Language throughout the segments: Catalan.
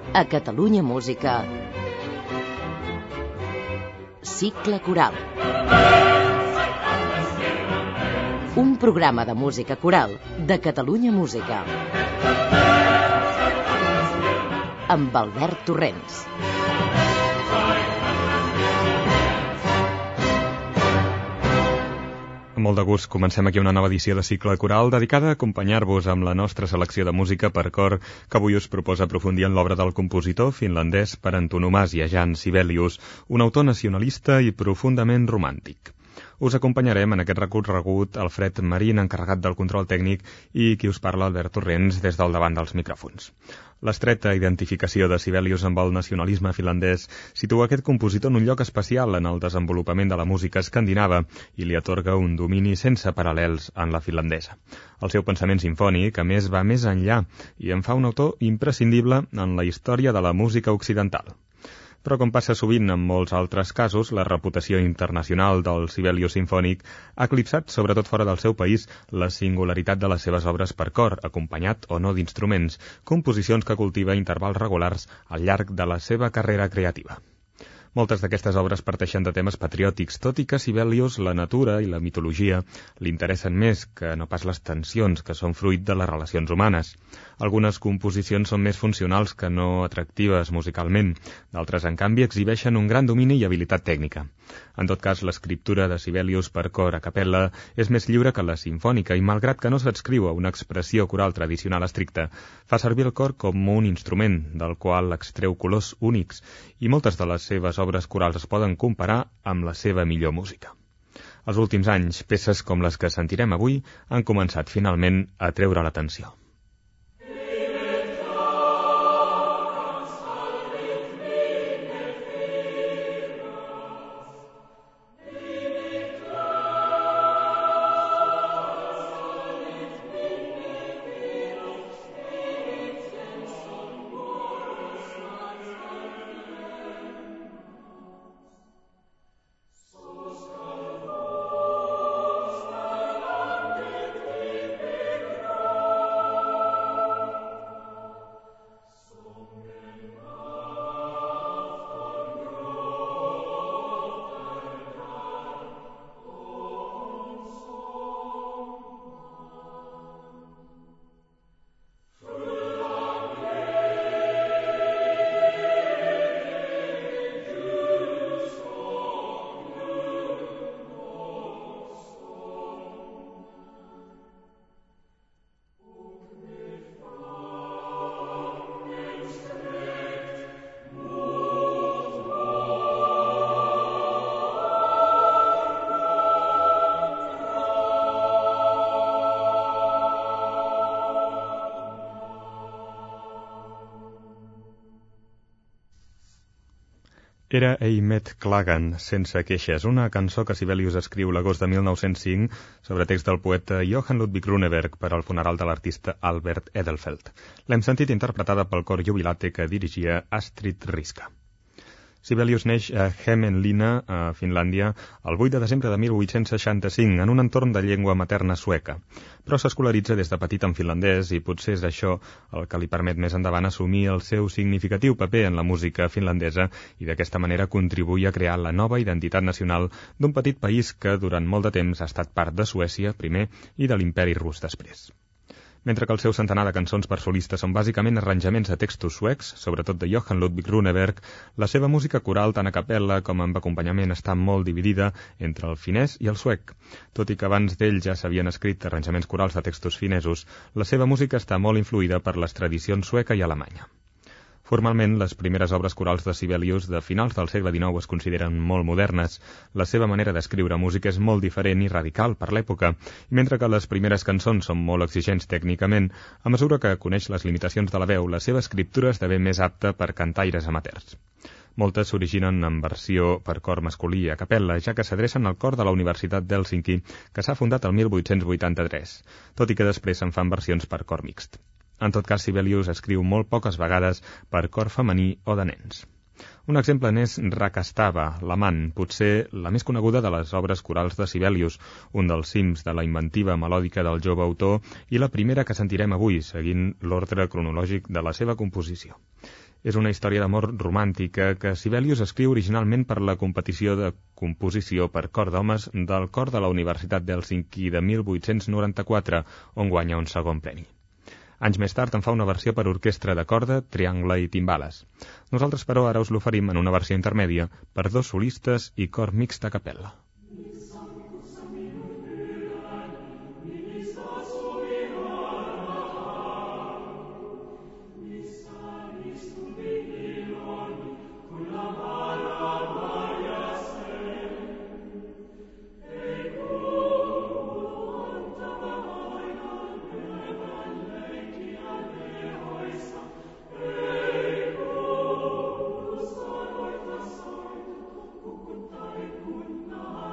A Catalunya Música, Cicle Coral. Un programa de música coral de Catalunya Música. Amb Albert Torrents. Amb molt de gust comencem aquí una nova edició de Cicle Coral dedicada a acompanyar-vos amb la nostra selecció de música per cor que avui us proposa aprofundir en l'obra del compositor finlandès per antonomàsia Jan Sibelius, un autor nacionalista i profundament romàntic. Us acompanyarem en aquest recorregut Alfred Marín, encarregat del control tècnic, i qui us parla, Albert Torrents, des del davant dels micròfons. L'estreta identificació de Sibelius amb el nacionalisme finlandès situa aquest compositor en un lloc especial en el desenvolupament de la música escandinava i li atorga un domini sense paral·lels en la finlandesa. El seu pensament simfònic, a més, va més enllà i en fa un autor imprescindible en la història de la música occidental. Però, com passa sovint en molts altres casos, la reputació internacional del Sibelius sinfònic ha eclipsat, sobretot fora del seu país, la singularitat de les seves obres per cor, acompanyat o no d'instruments, composicions que cultiva a intervals regulars al llarg de la seva carrera creativa. Moltes d'aquestes obres parteixen de temes patriòtics, tot i que Sibelius, la natura i la mitologia li interessen més que no pas les tensions que són fruit de les relacions humanes. Algunes composicions són més funcionals que no atractives musicalment, d'altres, en canvi, exhibeixen un gran domini i habilitat tècnica. En tot cas, l'escriptura de Sibelius per cor a capella és més lliure que la simfònica i, malgrat que no s'adscriu a una expressió coral tradicional estricta, fa servir el cor com un instrument del qual extreu colors únics i moltes de les seves obres corals es poden comparar amb la seva millor música. Els últims anys, peces com les que sentirem avui han començat finalment a treure l'atenció. Era Ei met klagen, sense queixes, una cançó que Sibelius escriu l'agost de 1905 sobre text del poeta Johann Ludwig Runeberg per al funeral de l'artista Albert Edelfelt. L'hem sentit interpretada pel cor jubilate que dirigia Astrid Riska. Sibelius neix a Hämeenlinna, a Finlàndia, el 8 de desembre de 1865, en un entorn de llengua materna sueca. Però s'escolaritza des de petit en finlandès i potser és això el que li permet més endavant assumir el seu significatiu paper en la música finlandesa i d'aquesta manera contribuir a crear la nova identitat nacional d'un petit país que durant molt de temps ha estat part de Suècia, primer, i de l'imperi rus després. Mentre que el seu centenar de cançons per solista són bàsicament arranjaments de textos suecs, sobretot de Johann Ludwig Runeberg, la seva música coral tant a capella com amb acompanyament està molt dividida entre el finès i el suec. Tot i que abans d'ell ja s'havien escrit arranjaments corals de textos finesos, la seva música està molt influïda per les tradicions sueca i alemanya. Formalment, les primeres obres corals de Sibelius de finals del segle XIX es consideren molt modernes. La seva manera d'escriure música és molt diferent i radical per l'època, i mentre que les primeres cançons són molt exigents tècnicament, a mesura que coneix les limitacions de la veu, la seva escriptura esdevé més apta per cantaires amateurs. Moltes s'originen en versió per cor masculí a capella, ja que s'adrecen al cor de la Universitat d'Hèlsinki, que s'ha fundat el 1883, tot i que després se'n fan versions per cor mixt. En tot cas, Sibelius escriu molt poques vegades per cor femení o de nens. Un exemple n'és Rakastava, l'amant, potser la més coneguda de les obres corals de Sibelius, un dels cims de la inventiva melòdica del jove autor i la primera que sentirem avui, seguint l'ordre cronològic de la seva composició. És una història d'amor romàntica que Sibelius escriu originalment per la competició de composició per cor d'homes del cor de la Universitat d'Hèlsinki de 1894, on guanya un segon premi. Anys més tard en fa una versió per orquestra de corda, triangle i timbales. Nosaltres, però, ara us l'oferim en una versió intermèdia per 2 solistes i cor mixt a capella. Kunna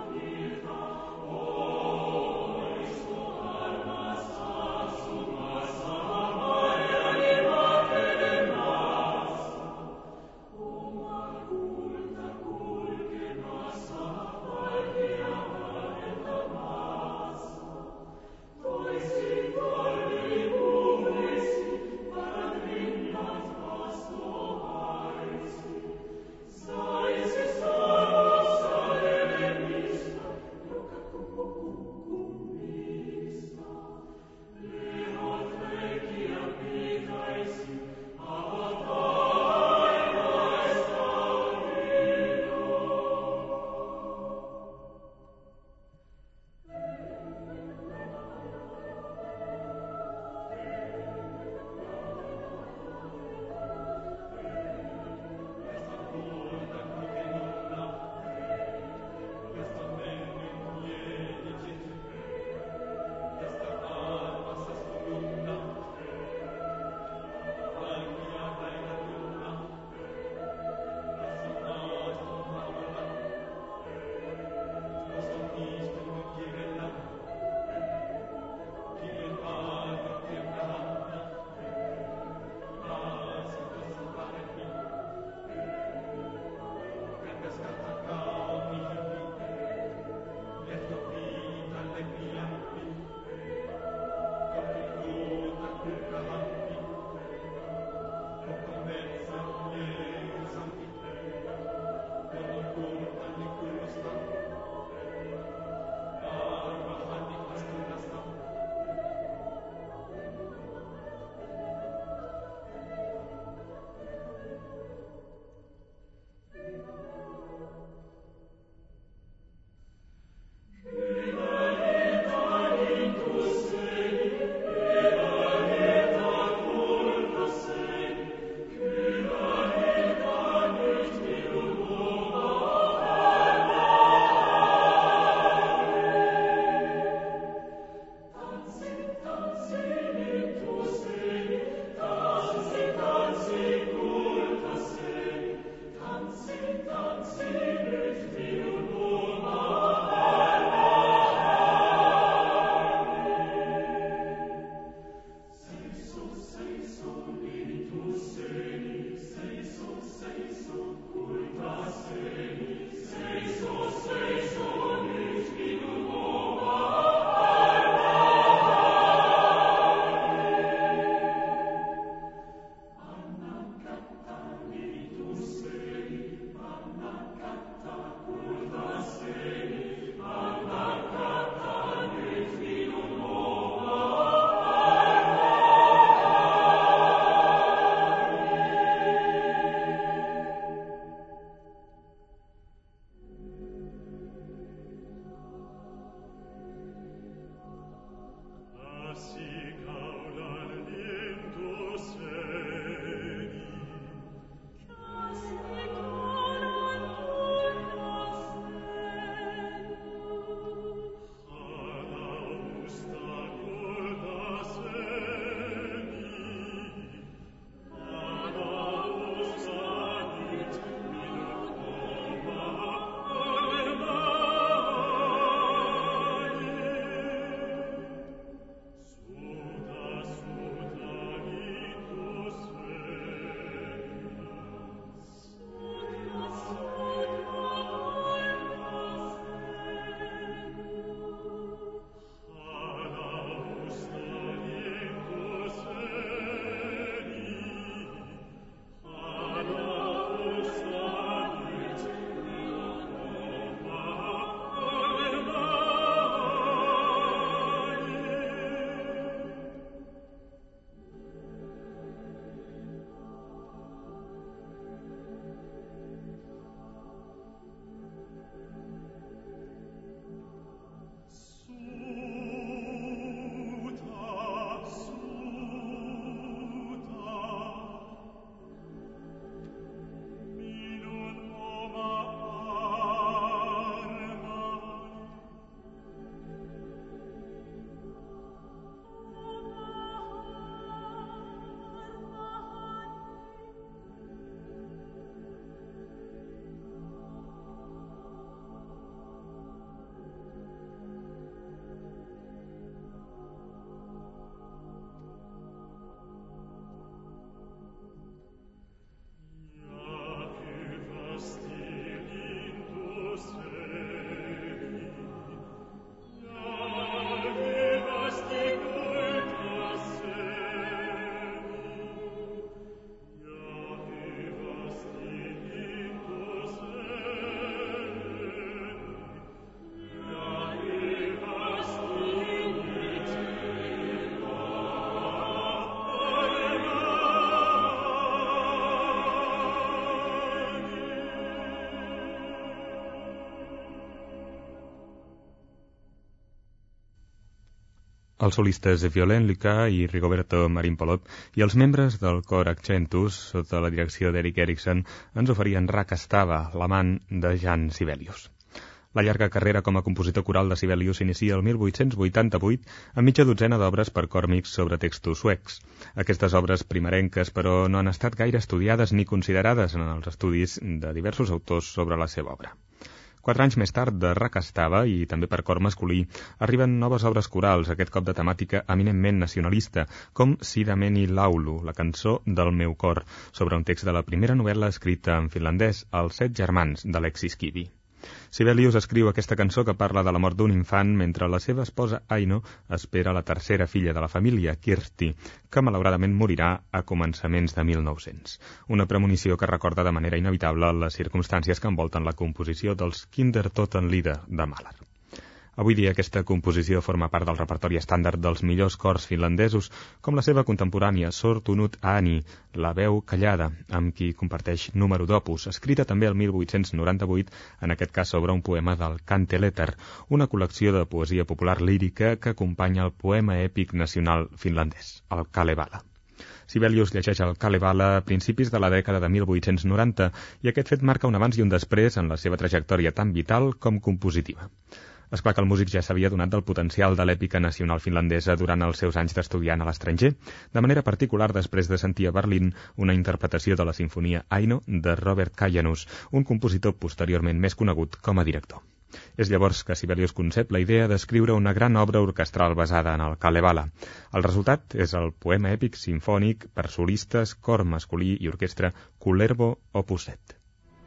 Els solistes Violain Lucas i Rigoberto Marimpolot i els membres del cor Accentus, sota la direcció d'Eric Erikson, ens oferien Rakastava, l'amant de Jan Sibelius. La llarga carrera com a compositor coral de Sibelius s'inicia el 1888 amb mitja dotzena d'obres per cor mixt sobre textos suecs. Aquestes obres primerenques, però, no han estat gaire estudiades ni considerades en els estudis de diversos autors sobre la seva obra. 4 anys més tard, de Rakastava, i també per cor masculí, arriben noves obres corals, aquest cop de temàtica eminentment nacionalista, com Sidameni Laulu, la cançó del meu cor, sobre un text de la primera novel·la escrita en finlandès, Els 7 germans, d'Alexis Kivi. Sibelius escriu aquesta cançó que parla de la mort d'un infant mentre la seva esposa Aino espera la tercera filla de la família, Kirsti, que malauradament morirà a començaments de 1900. Una premonició que recorda de manera inevitable les circumstàncies que envolten la composició dels Kindertotenlieder de Mahler. Avui dia aquesta composició forma part del repertori estàndard dels millors cors finlandesos, com la seva contemporània Sortunut Ääni, la veu callada, amb qui comparteix número d'opus, escrita també el 1898, en aquest cas sobre un poema del Kanteletter, una col·lecció de poesia popular lírica que acompanya el poema èpic nacional finlandès, el Kalevala. Sibelius llegeix el Kalevala a principis de la dècada de 1890 i aquest fet marca un abans i un després en la seva trajectòria tant vital com compositiva. És clar que el músic ja s'havia donat del potencial de l'èpica nacional finlandesa durant els seus anys d'estudiant a l'estranger, de manera particular després de sentir a Berlín una interpretació de la sinfonia Aino de Robert Kajanus, un compositor posteriorment més conegut com a director. És llavors que Sibelius concep la idea d'escriure una gran obra orquestral basada en el Kalevala. El resultat és el poema èpic sinfònic per solistes, cor masculí i orquestra Kullervo Opus 7.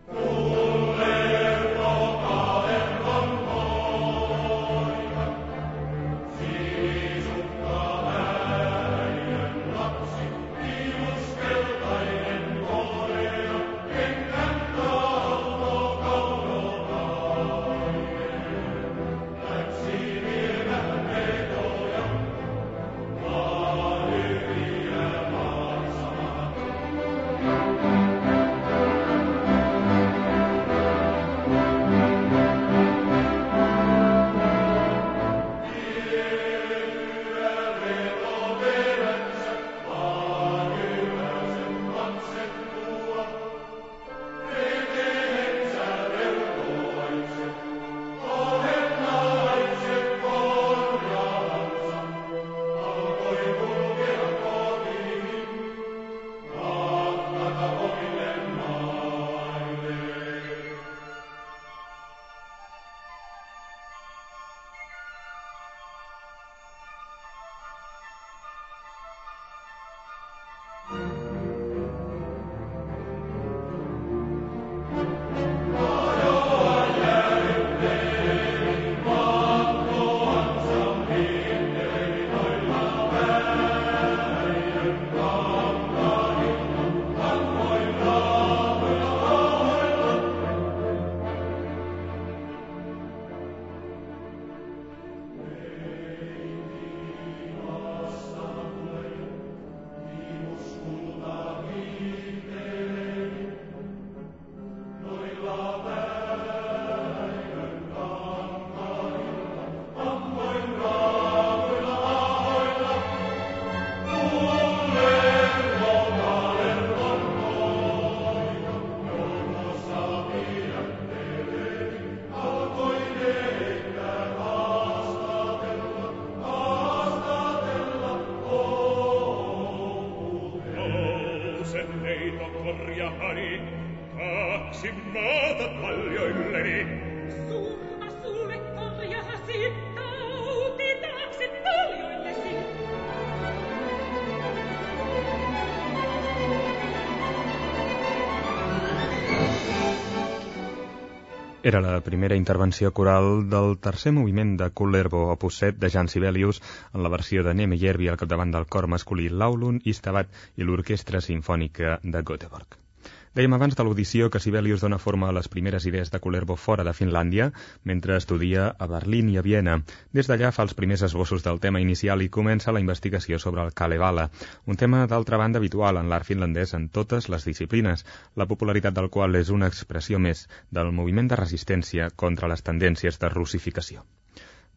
Era la primera intervenció coral del tercer moviment de Kullervo Opus 7 de Jan Sibelius en la versió de Neme Järvi al capdavant del cor masculí Laulun Istabat i l'Orquestra Simfònica de Göteborg. Dèiem abans de l'audició que Sibelius dona forma a les primeres idees de Kullervo fora de Finlàndia, mentre estudia a Berlín i a Viena. Des d'allà fa els primers esbossos del tema inicial i comença la investigació sobre el Kalevala, un tema d'altra banda habitual en l'art finlandès en totes les disciplines, la popularitat del qual és una expressió més del moviment de resistència contra les tendències de russificació.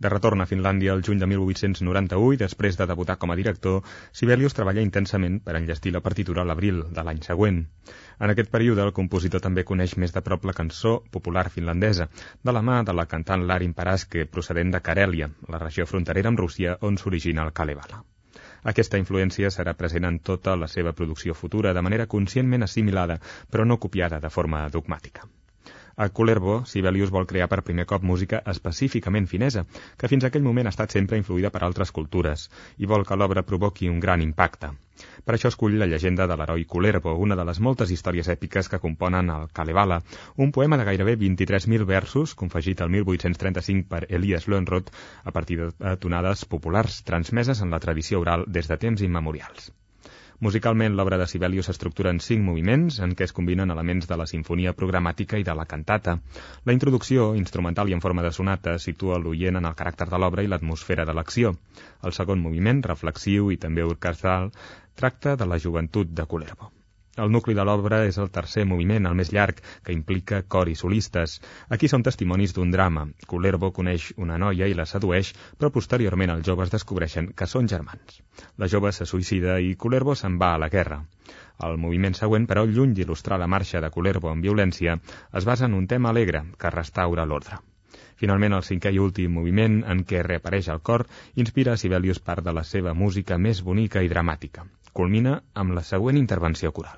De retorn a Finlàndia el juny de 1891 i després de debutar com a director, Sibelius treballa intensament per enllestir la partitura a l'abril de l'any següent. En aquest període, el compositor també coneix més de prop la cançó popular finlandesa, de la mà de la cantant Larin Paraske, procedent de Carèlia, la regió fronterera amb Rússia on s'origina el Kalevala. Aquesta influència serà present en tota la seva producció futura, de manera conscientment assimilada, però no copiada de forma dogmàtica. A Kullervo, Sibelius vol crear per primer cop música específicament finesa, que fins a aquell moment ha estat sempre influïda per altres cultures, i vol que l'obra provoqui un gran impacte. Per això escull la llegenda de l'heroi Kullervo, una de les moltes històries èpiques que componen el Kalevala, un poema de gairebé 23.000 versos, confegit el 1835 per Elias Lönnrot, a partir de tonades populars transmeses en la tradició oral des de temps immemorials. Musicalment, l'obra de Sibelius s'estructura en 5 moviments, en què es combinen elements de la sinfonia programàtica i de la cantata. La introducció, instrumental i en forma de sonata, situa l'oient en el caràcter de l'obra i l'atmosfera de l'acció. El segon moviment, reflexiu i també orquestral, tracta de la joventut de Kullervo. El nucli de l'obra és el tercer moviment, el més llarg, que implica cor i solistes. Aquí són testimonis d'un drama. Kullervo coneix una noia i la sedueix, però posteriorment els joves descobreixen que són germans. La jove se suïcida i Kullervo se'n va a la guerra. El moviment següent, però, lluny d'il·lustrar la marxa de Kullervo amb violència, es basa en un tema alegre que restaura l'ordre. Finalment, el cinquè i últim moviment, en què reapareix el cor, inspira a Sibelius part de la seva música més bonica i dramàtica. Culmina amb la següent intervenció coral.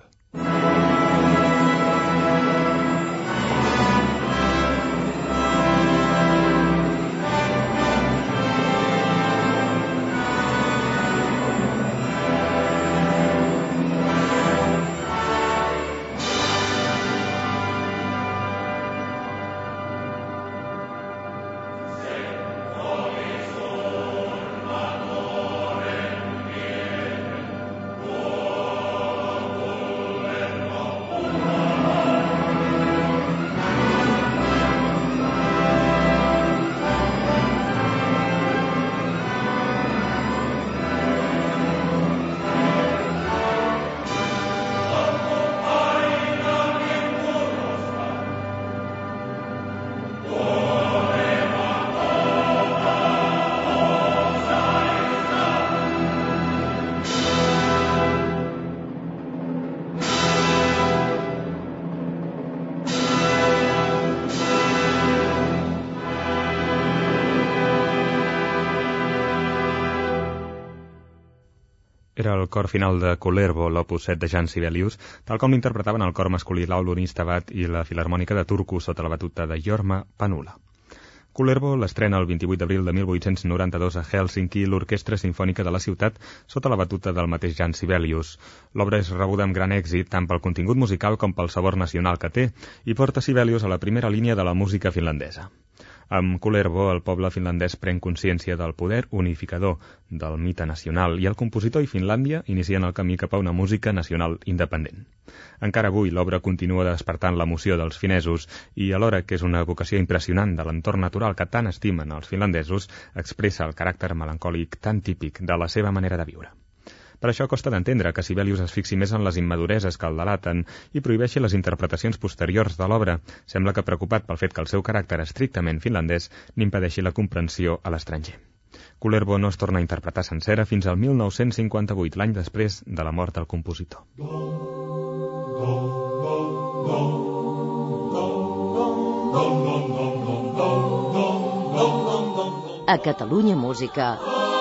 Era el cor final de Kullervo, l'opus 7 de Jan Sibelius, tal com l'interpretaven el cor masculí l'Aulun Istabat i la Filharmònica de Turku sota la batuta de Jorma Panula. Kullervo l'estrena el 28 d'abril de 1892 a Hèlsinki l'Orquestra Simfònica de la ciutat sota la batuta del mateix Jan Sibelius. L'obra és rebuda amb gran èxit tant pel contingut musical com pel sabor nacional que té i porta Sibelius a la primera línia de la música finlandesa. Amb Kullervo, el poble finlandès pren consciència del poder unificador del mite nacional i el compositor i Finlàndia inicien el camí cap a una música nacional independent. Encara avui l'obra continua despertant l'emoció dels finesos i, alhora que és una evocació impressionant de l'entorn natural que tant estimen els finlandesos, expressa el caràcter melancòlic tan típic de la seva manera de viure. Per això costa d'entendre que Sibelius es fixi més en les immadureses que el delaten i prohibeixi les interpretacions posteriors de l'obra. Sembla que preocupat pel fet que el seu caràcter estrictament finlandès n'impedeixi la comprensió a l'estranger. Kullervo no es torna a interpretar sencera fins al 1958, l'any després de la mort del compositor. A Catalunya Música...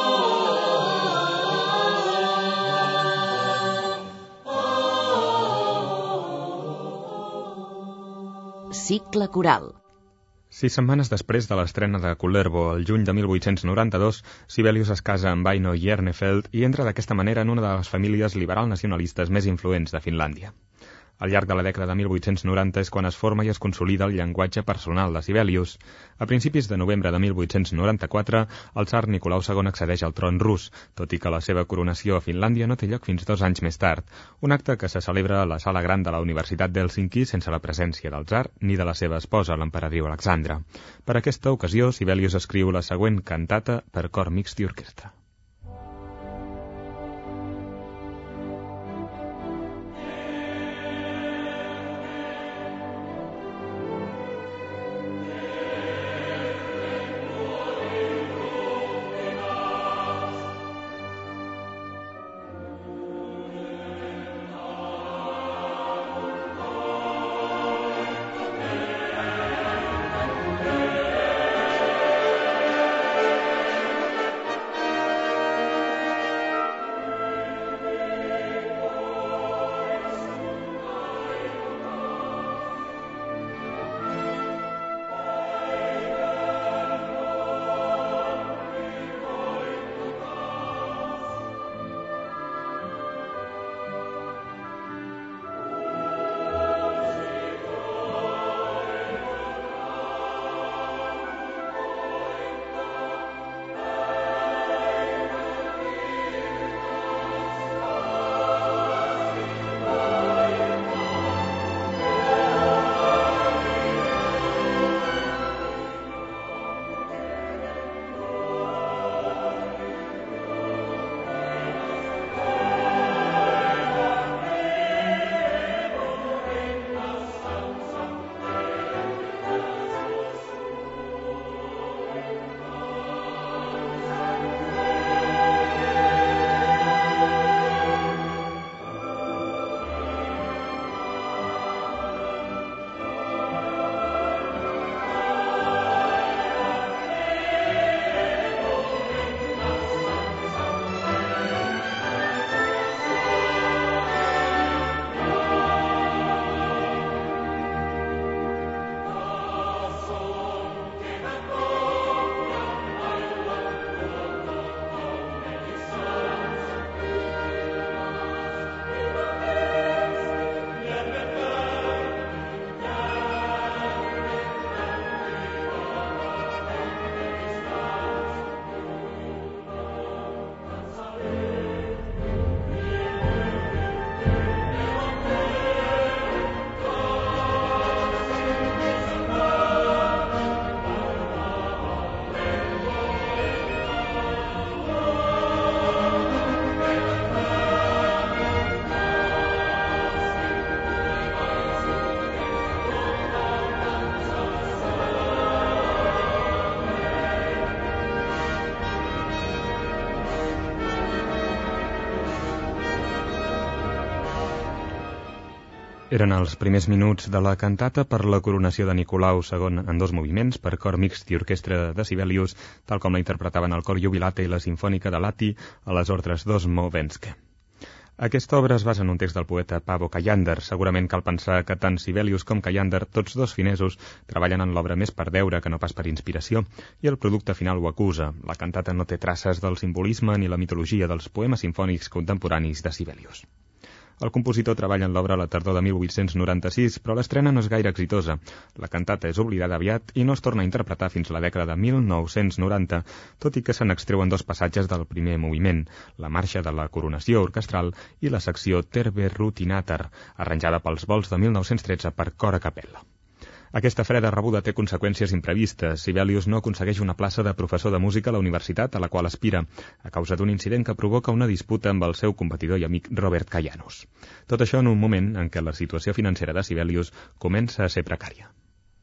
Cicle coral. 6 setmanes després de l'estrena de Kullervo, el juny de 1892, Sibelius es casa amb Aino Hjernefeld i entra d'aquesta manera en una de les famílies liberal-nacionalistes més influents de Finlàndia. Al llarg de la dècada de 1890 és quan es forma i es consolida el llenguatge personal de Sibelius. A principis de novembre de 1894, el tsar Nicolau II accedeix al tron rus, tot i que la seva coronació a Finlàndia no té lloc fins 2 anys més tard, un acte que se celebra a la sala gran de la Universitat d'Hèlsinki sense la presència del tsar ni de la seva esposa, l'emperadriu Alexandra. Per aquesta ocasió, Sibelius escriu la següent cantata per cor mixt i orquestra. Eren els primers minuts de la cantata per la coronació de Nicolau II en 2 moviments per cor mixt i orquestra de Sibelius, tal com la interpretaven el cor Jubilate i la Sinfònica de Lati a les ordres d'Osmovenske. Aquesta obra es basa en un text del poeta Paavo Kajander. Segurament cal pensar que tant Sibelius com Kajander, tots dos finesos, treballen en l'obra més per deure que no pas per inspiració, i el producte final ho acusa. La cantata no té traces del simbolisme ni la mitologia dels poemes simfònics contemporanis de Sibelius. El compositor treballa en l'obra a la tardor de 1896, però l'estrena no és gaire exitosa. La cantata és oblidada aviat i no es torna a interpretar fins a la dècada de 1990, tot i que se n'extreuen 2 passatges del primer moviment, la marxa de la coronació orquestral i la secció Terve Rutinater, arranjada pels vols de 1913 per cor a capella. Aquesta freda rebuda té conseqüències imprevistes. Sibelius no aconsegueix una plaça de professor de música a la universitat a la qual aspira, a causa d'un incident que provoca una disputa amb el seu competidor i amic Robert Kajanus. Tot això en un moment en què la situació financera de Sibelius comença a ser precària.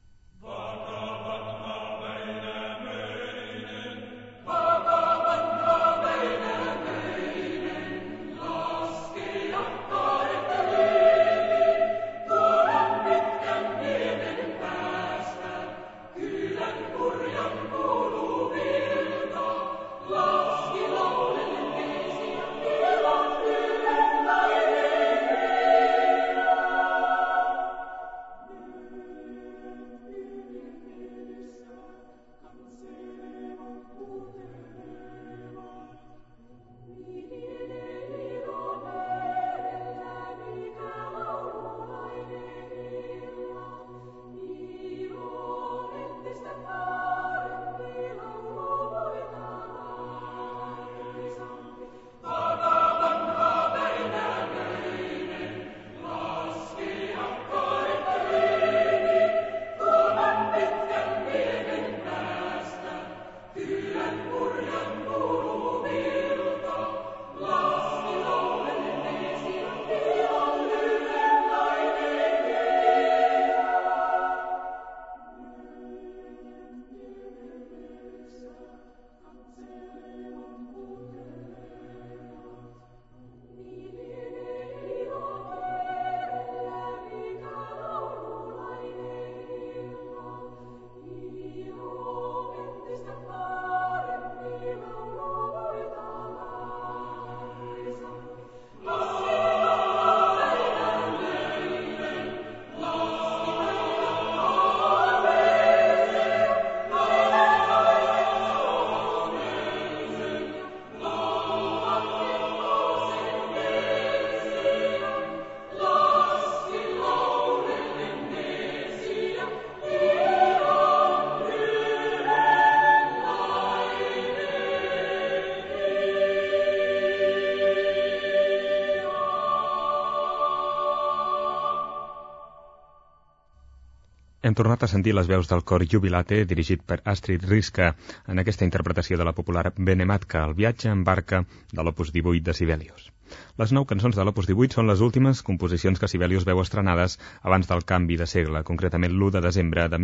Hem tornat a sentir les veus del cor Jubilate, dirigit per Astrid Riska, en aquesta interpretació de la popular Venematka, el viatge en barca de l'opus 18 de Sibelius. Les 9 cançons de l'opus 18 són les últimes composicions que Sibelius veu estrenades abans del canvi de segle, concretament l'1 de desembre de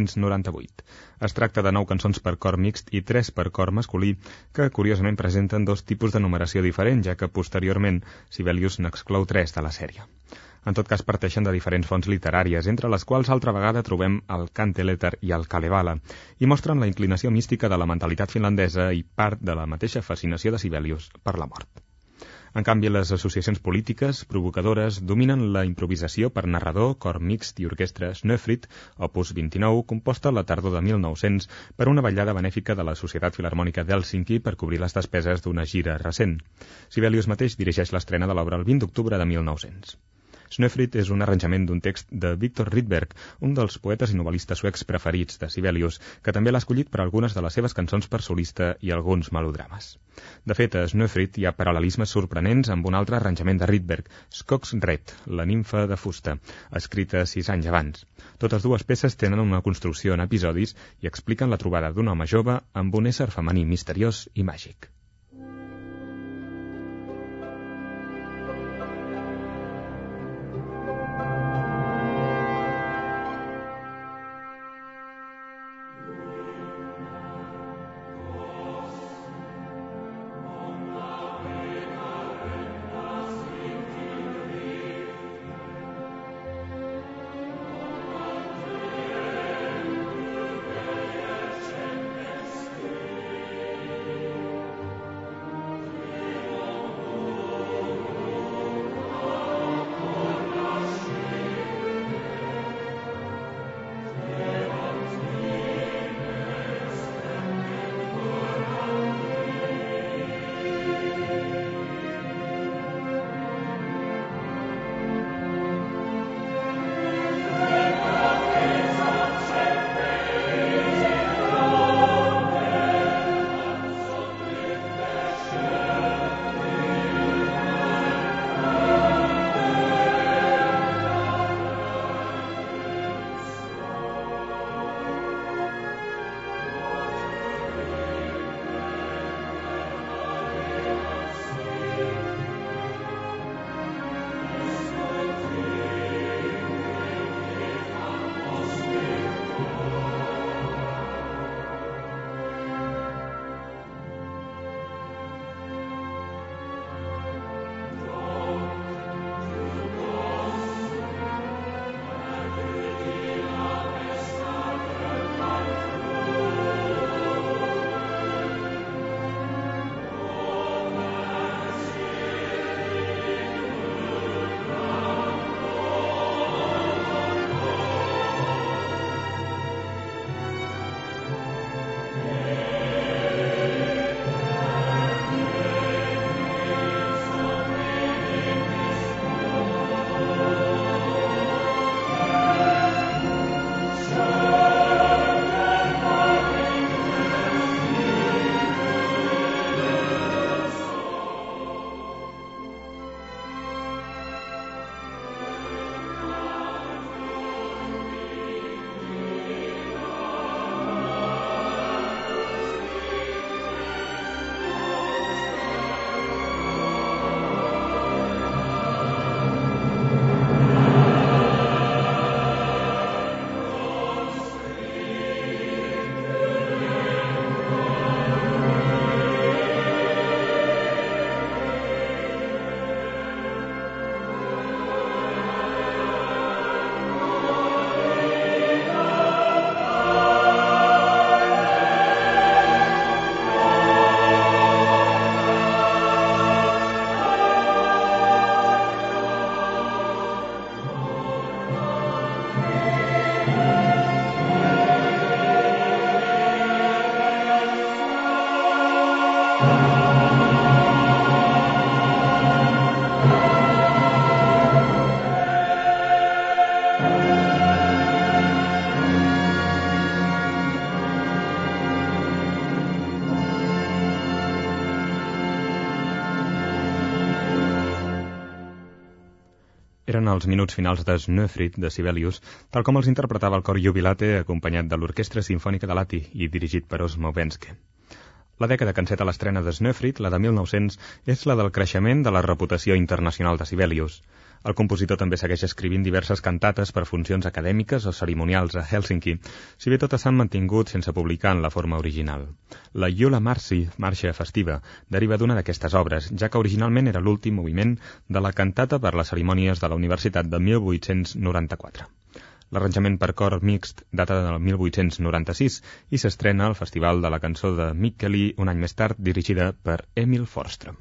1898. Es tracta de 9 cançons per cor mixt i 3 per cor masculí, que curiosament presenten 2 tipus de numeració diferent, ja que posteriorment Sibelius n'exclou 3 de la sèrie. En tot cas, parteixen de diferents fonts literàries, entre les quals altra vegada trobem el Kanteletter i el Kalevala, i mostren la inclinació mística de la mentalitat finlandesa i part de la mateixa fascinació de Sibelius per la mort. En canvi, les associacions polítiques provocadores dominen la improvisació per narrador, cor mixt i orquestra Snøfrid, opus 29, composta a la tardor de 1900 per una ballada benèfica de la Societat Filharmònica d'Hèlsinki per cobrir les despeses d'una gira recent. Sibelius mateix dirigeix l'estrena de l'obra el 20 d'octubre de 1900. Snøfrid és un arranjament d'un text de Viktor Rydberg, un dels poetes i novel·listes suecs preferits de Sibelius, que també l'ha escollit per algunes de les seves cançons per solista i alguns melodrames. De fet, a Snøfrid hi ha paral·lelismes sorprenents amb un altre arranjament de Rydberg, Skogsredd, la nimfa de fusta, escrita 6 anys abans. Totes dues peces tenen una construcció en episodis i expliquen la trobada d'un home jove amb un ésser femení misteriós i màgic. eren els minuts finals de Snøfrid, de Sibelius, tal com els interpretava el cor Jubilate, acompanyat de l'Orquestra Simfònica de Lahti i dirigit per Osmo Benske. La dècada que enceta l'estrena de Snøfrid, la de 1900, és la del creixement de la reputació internacional de Sibelius. El compositor també segueix escrivint diverses cantates per funcions acadèmiques o cerimonials a Hèlsinki, si bé totes s'han mantingut sense publicar en la forma original. La Jula Marsi, marxa festiva, deriva d'una d'aquestes obres, ja que originalment era l'últim moviment de la cantata per les cerimònies de la Universitat de 1894. L'arranjament per cor mixt data del 1896 i s'estrena al Festival de la Cançó de Mikkeli un any més tard, dirigida per Emil Forsström.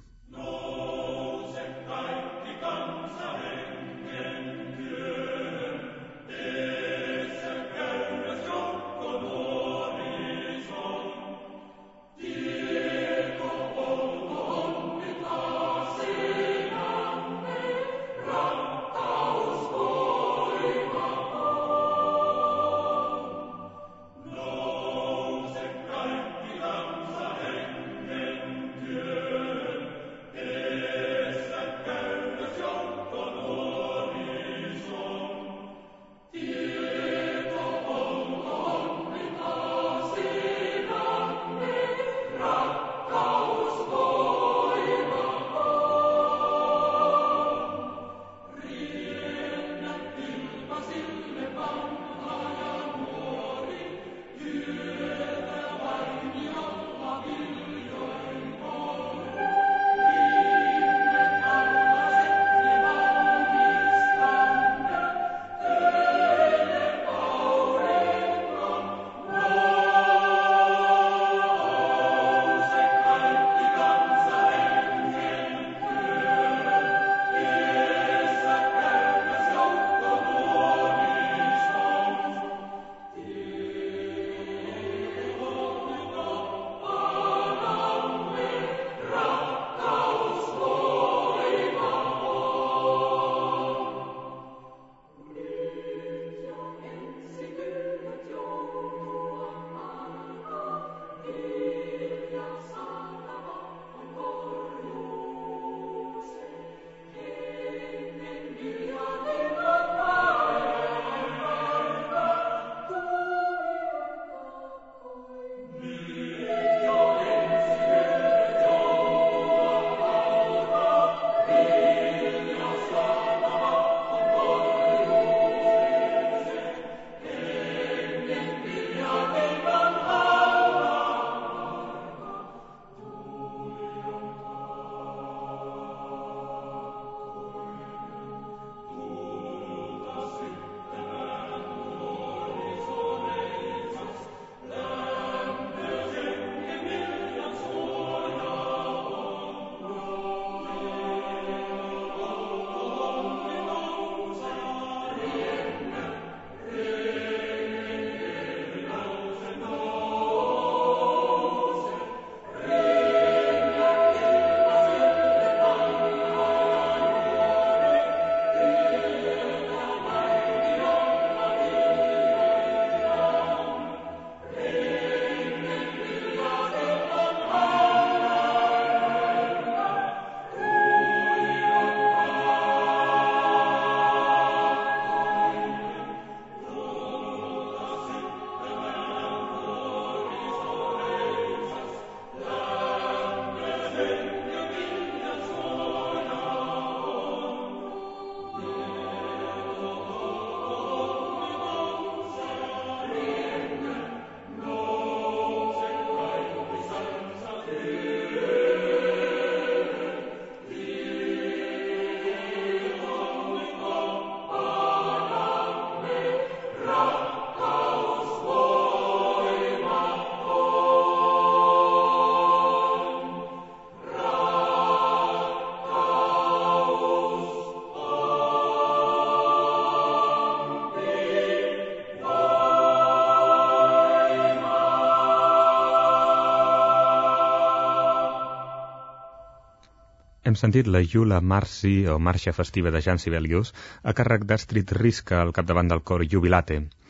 Hem sentit la Jula Marsi, o Marxa Festiva de Jan Sibelius, a càrrec d'Astrid Riska al capdavant del cor Jubilate.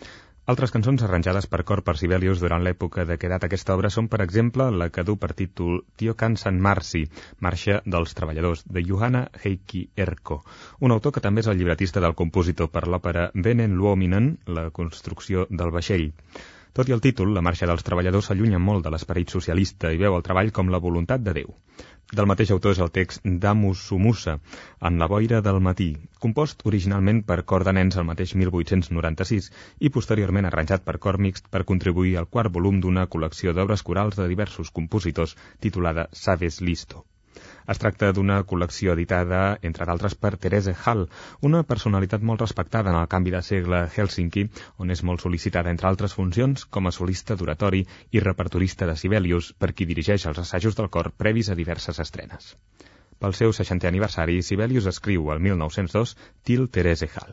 Altres cançons arranjades per cor per Sibelius durant l'època de què data aquesta obra són, per exemple, la que du per títol Tio Kansan Marsi, Marxa dels Treballadors, de Juhana Heikki Erkko, un autor que també és el llibretista del compositor per l'òpera Venen Luominen, la construcció del vaixell. Tot i el títol, la Marxa dels Treballadors s'allunya molt de l'esperit socialista i veu el treball com la voluntat de Déu. Del mateix autor és el text Damus Sumusa, En la boira del matí, compost originalment per cor de nens el mateix 1896 i posteriorment arranjat per cor mixt per contribuir al quart volum d'una col·lecció d'obres corals de diversos compositors titulada Saves Listo. Es tracta d'una col·lecció editada, entre d'altres, per Therese Hall, una personalitat molt respectada en el canvi de segle a Hèlsinki, on és molt sol·licitada, entre altres funcions, com a solista d'oratori i repertorista de Sibelius, per qui dirigeix els assajos del cor previs a diverses estrenes. Pel seu 60è aniversari, Sibelius escriu el 1902 Til Therese Hall.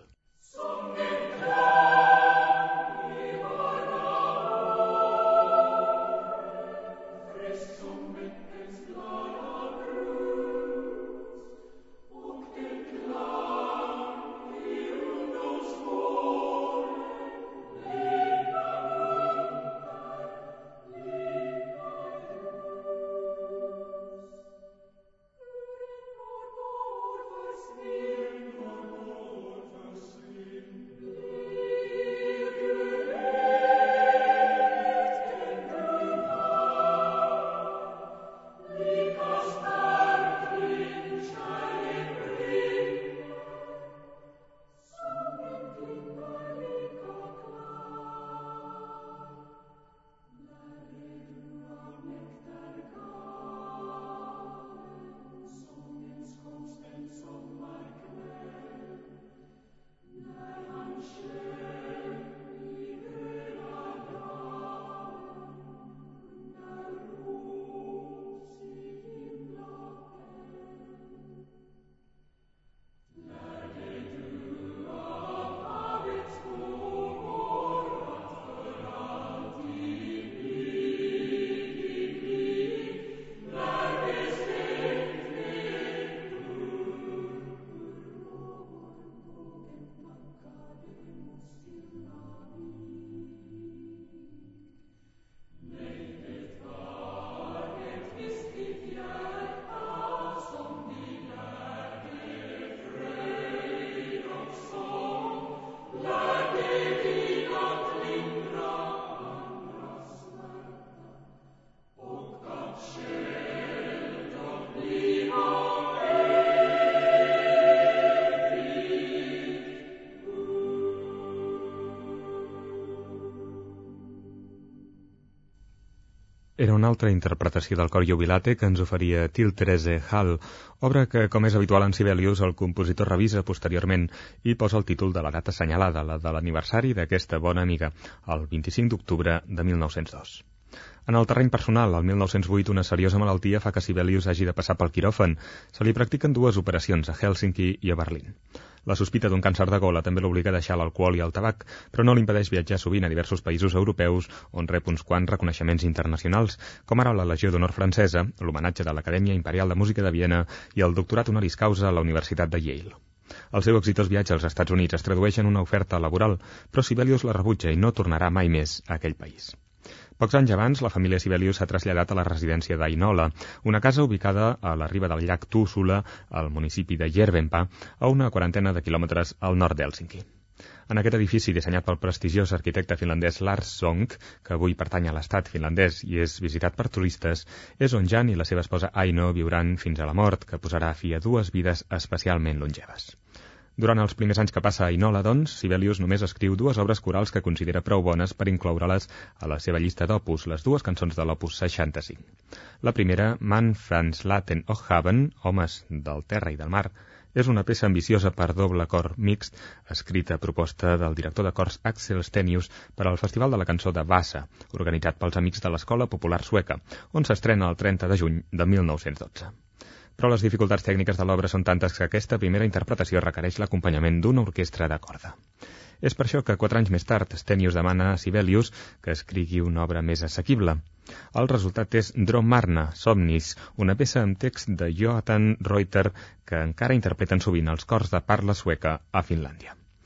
Era una altra interpretació del cor jubilate que ens oferia Til Therese Hall, obra que, com és habitual en Sibelius, el compositor revisa posteriorment i posa el títol de la data assenyalada, la de l'aniversari d'aquesta bona amiga, el 25 d'octubre de 1902. En el terreny personal, el 1908, una seriosa malaltia fa que Sibelius hagi de passar pel quiròfan. Se li practiquen 2 operacions, a Hèlsinki i a Berlín. La sospita d'un càncer de gola també l'obliga a deixar l'alcohol i el tabac, però no l'impedeix viatjar sovint a diversos països europeus on rep uns quants reconeixements internacionals, com ara la Legió d'Honor francesa, l'homenatge de l'Acadèmia Imperial de Música de Viena i el doctorat honoris causa a la Universitat de Yale. El seu exitós viatge als Estats Units es tradueix en una oferta laboral, però Sibelius la rebutja i no tornarà mai més a aquell país. Pocs anys abans, la família Sibelius s'ha traslladat a la residència d'Ainola, una casa ubicada a la riba del llac Tuusula, al municipi de Järvenpää, a una 40 de quilòmetres al nord d'Hèlsinki. En aquest edifici, dissenyat pel prestigiós arquitecte finlandès Lars Sonck, que avui pertany a l'estat finlandès i és visitat per turistes, és on Jan i la seva esposa Aino viuran fins a la mort, que posarà fi a 2 vides especialment longeves. Durant els primers anys que passa a Ainola, doncs, Sibelius només escriu 2 obres corals que considera prou bones per incloure-les a la seva llista d'opus, les 2 cançons de l'opus 65. La primera, Man Frans Laten och Haven, Homes del terra i del mar, és una peça ambiciosa per doble cor mixt, escrita a proposta del director de cors Axel Stenius per al Festival de la Cançó de Vasa, organitzat pels amics de l'Escola Popular Sueca, on s'estrena el 30 de juny de 1912. Però les dificultats tècniques de l'obra són tantes que aquesta primera interpretació requereix l'acompanyament d'una orquestra de corda. És per això que 4 anys més tard Stenius demana a Sibelius que escrigui una obra més assequible. El resultat és Drömmarna, Somnis, una peça amb text de Johan Reuter que encara interpreten sovint els cors de parla sueca a Finlàndia.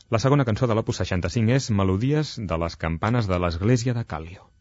La segona cançó de l'opus 65 és Melodies de les campanes de l'església de Callio.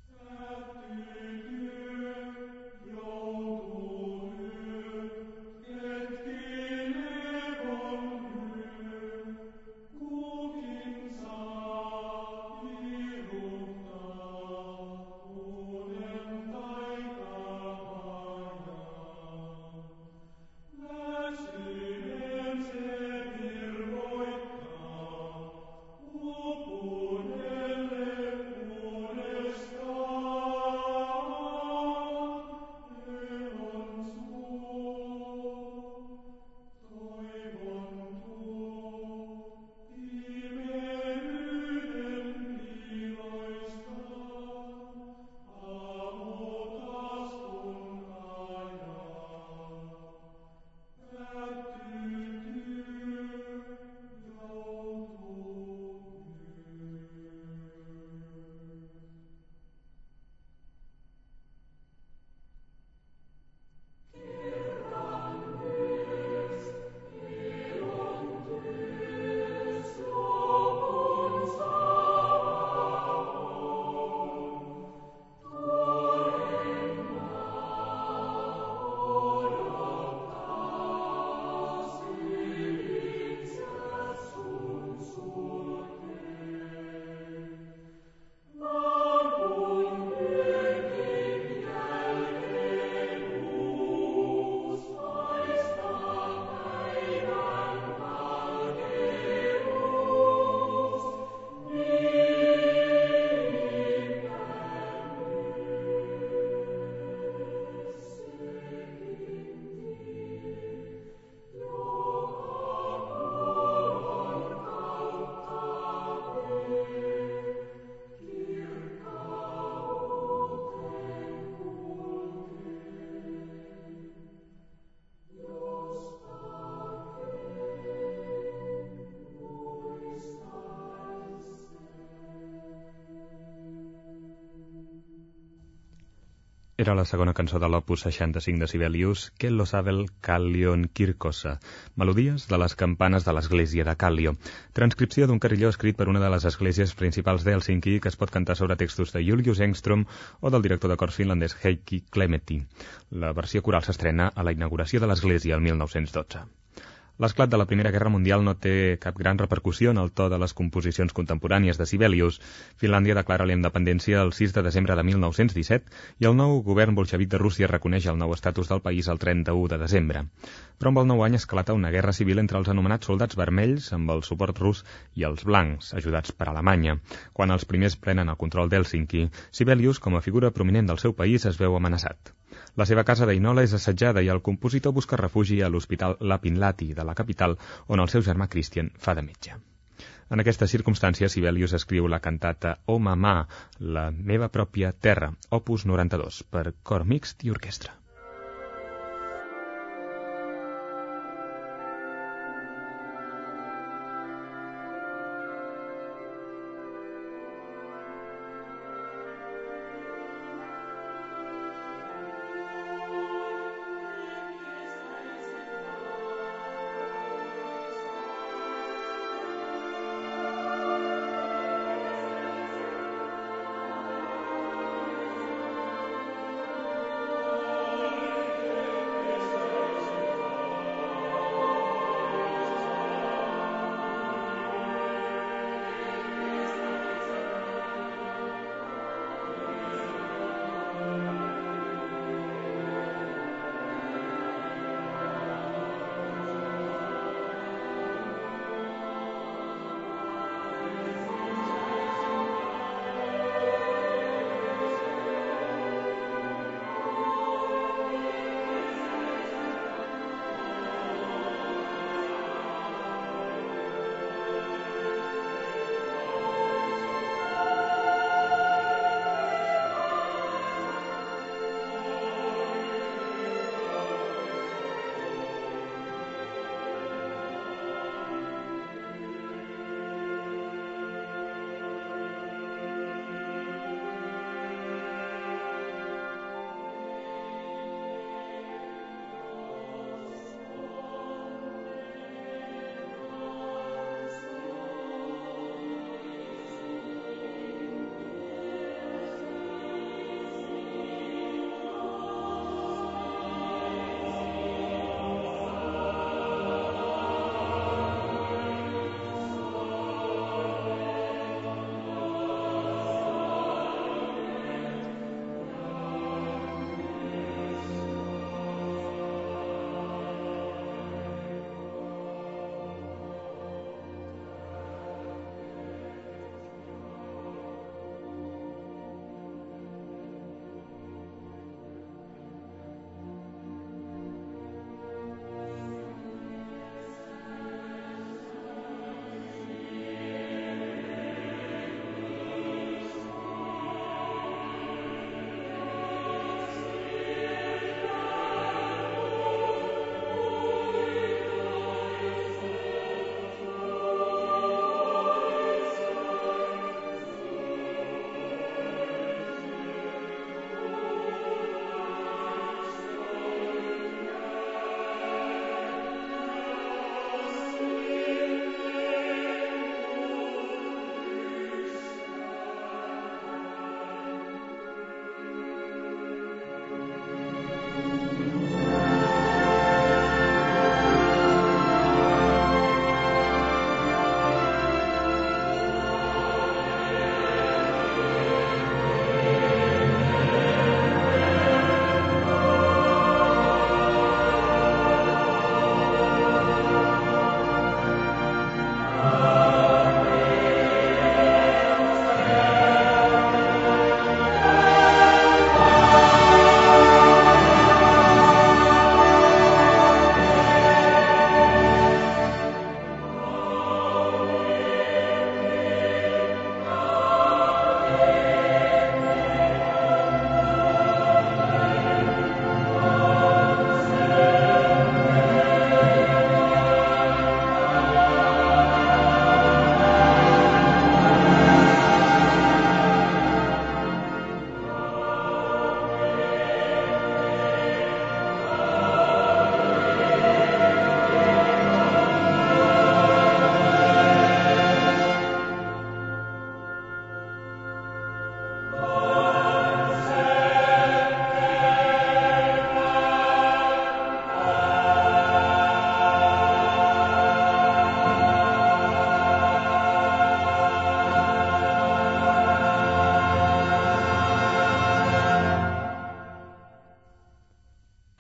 Era la segona cançó de l'opus 65 de Sibelius, Che lo savel Callion Kirkosa, Melodies de les campanes de l'església de Callio, transcripció d'un carilló escrit per una de les esglésies principals d'Hèlsinki que es pot cantar sobre textos de Julius Engström o del director de cors finlandès Heikki Clemeti. La versió coral s'estrena a la inauguració de l'església el 1912. L'esclat de la Primera Guerra Mundial no té cap gran repercussió en el to de les composicions contemporànies de Sibelius. Finlàndia declara la independència el 6 de desembre de 1917 i el nou govern bolxevic de Rússia reconeix el nou estatus del país el 31 de desembre. Però amb el nou any esclata una guerra civil entre els anomenats soldats vermells, amb el suport rus, i els blancs, ajudats per Alemanya. Quan els primers prenen el control d'Hèlsinki, Sibelius, com a figura prominent del seu país, es veu amenaçat. La seva casa d'Einola és assetjada i el compositor busca refugi a l'hospital Lapinlahti de la capital, on el seu germà Christian fa de metge. En aquestes circumstàncies, Sibelius escriu la cantata O Mamà, la meva pròpia terra, opus 92, per cor mixt i orquestra.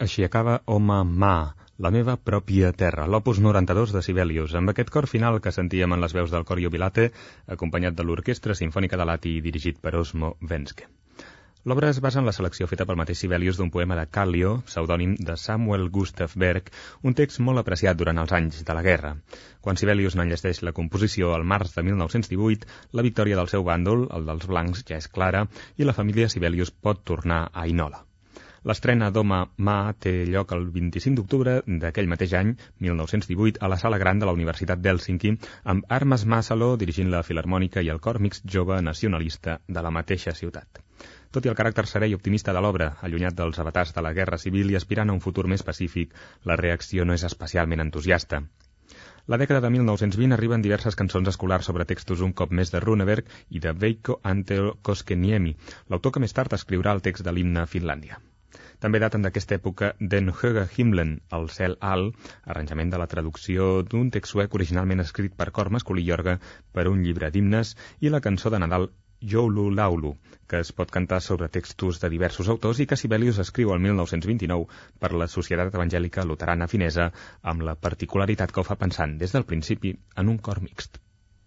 Així acaba Home Ma, la meva pròpia terra, l'opus 92 de Sibelius, amb aquest cor final que sentíem en les veus del cor Jubilate, acompanyat de l'Orquestra Simfònica de Lahti i dirigit per Osmo Venske. L'obra es basa en la selecció feta pel mateix Sibelius d'un poema de Kallio, pseudònim de Samuel Gustav Berg, un text molt apreciat durant els anys de la guerra. Quan Sibelius n'enllesteix la composició al març de 1918, la victòria del seu bàndol, el dels blancs, ja és clara, i la família Sibelius pot tornar a Ainola. L'estrena d'Home Ma té lloc el 25 d'octubre d'aquell mateix any, 1918, a la Sala Gran de la Universitat d'Hèlsinki, amb Armas Masalo dirigint la Filharmònica i el cor mixt jove nacionalista de la mateixa ciutat. Tot i el caràcter serè i optimista de l'obra, allunyat dels avatars de la guerra civil i aspirant a un futur més pacífic, la reacció no és especialment entusiasta. La dècada de 1920 arriben diverses cançons escolars sobre textos un cop més de Runeberg i de Veikko Antelo Koskeniemi, l'autor que més tard escriurà el text de l'himne a Finlàndia. També daten d'aquesta època Den Höga Himlen, el cel alt, arranjament de la traducció d'un text suec originalment escrit per cor masculí i orgue per un llibre d'himnes, i la cançó de Nadal Joulu Laulu, que es pot cantar sobre textos de diversos autors i que Sibelius escriu el 1929 per la Societat Evangèlica Luterana Finesa, amb la particularitat que ho fa pensant des del principi en un cor mixt.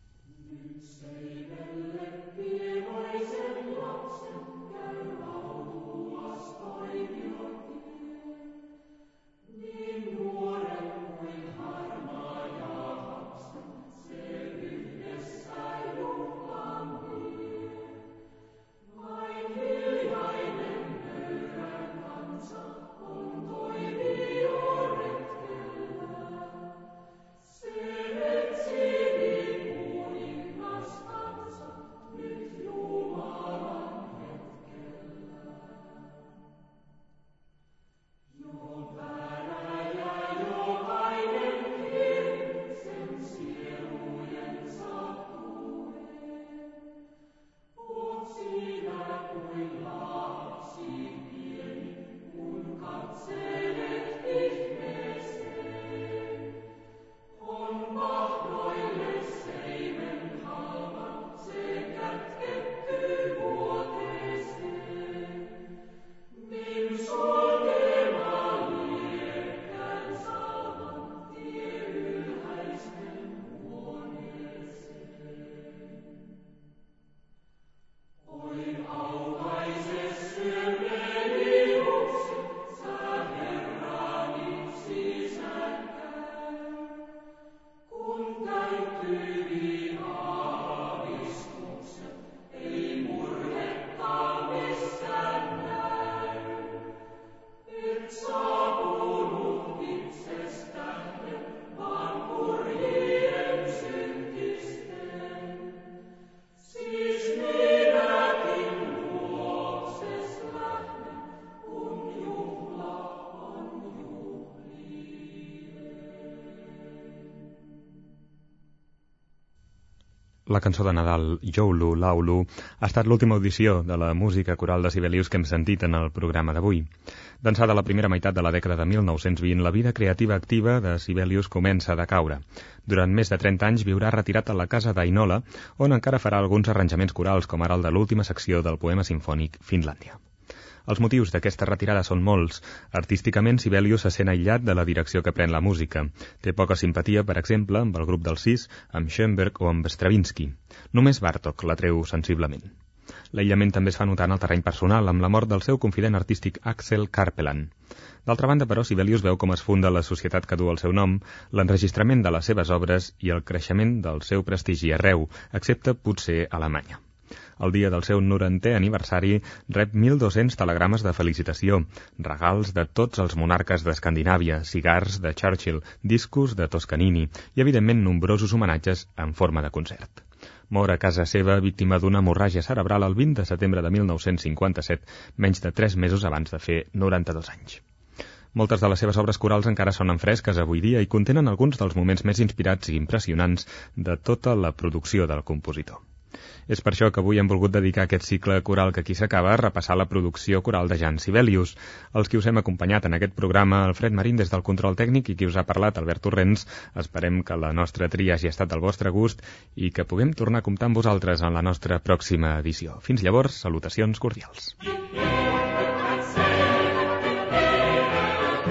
La cançó de Nadal, Joulu Laulu, ha estat l'última audició de la música coral de Sibelius que hem sentit en el programa d'avui. D'ençà de la primera meitat de la dècada de 1920, la vida creativa activa de Sibelius comença a decaure. Durant més de 30 anys viurà retirat a la casa d'Ainola, on encara farà alguns arranjaments corals, com ara el de l'última secció del poema sinfònic Finlàndia. Els motius d'aquesta retirada són molts. Artísticament, Sibelius se sent aïllat de la direcció que pren la música. Té poca simpatia, per exemple, amb el grup dels Sis, amb Schoenberg o amb Stravinsky. Només Bartók l'atreu sensiblement. L'aïllament també es fa notar en el terreny personal, amb la mort del seu confident artístic Axel Karpelan. D'altra banda, però, Sibelius veu com es funda la societat que du el seu nom, l'enregistrament de les seves obres i el creixement del seu prestigi arreu, excepte potser a Alemanya. El dia del seu 90è aniversari rep 1.200 telegrames de felicitació, regals de tots els monarques d'Escandinàvia, cigars de Churchill, discos de Toscanini i, evidentment, nombrosos homenatges en forma de concert. Mor a casa seva víctima d'una hemorràgia cerebral el 20 de setembre de 1957, menys de 3 mesos abans de fer 92 anys. Moltes de les seves obres corals encara sonen fresques avui dia i contenen alguns dels moments més inspirats i impressionants de tota la producció del compositor. És per això que avui hem volgut dedicar aquest cicle coral que aquí s'acaba a repassar la producció coral de Jan Sibelius. Els qui us hem acompanyat en aquest programa, Alfred Marín des del control tècnic i qui us ha parlat, Albert Torrents. Esperem que la nostra tria hagi estat del vostre gust i que puguem tornar a comptar amb vosaltres en la nostra pròxima edició. Fins llavors, salutacions cordials.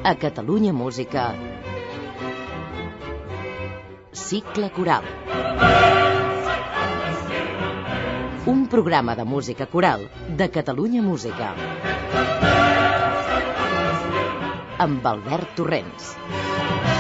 A Catalunya Música, Cicle Coral. Un programa de música coral de Catalunya Música. Amb Albert Torrents.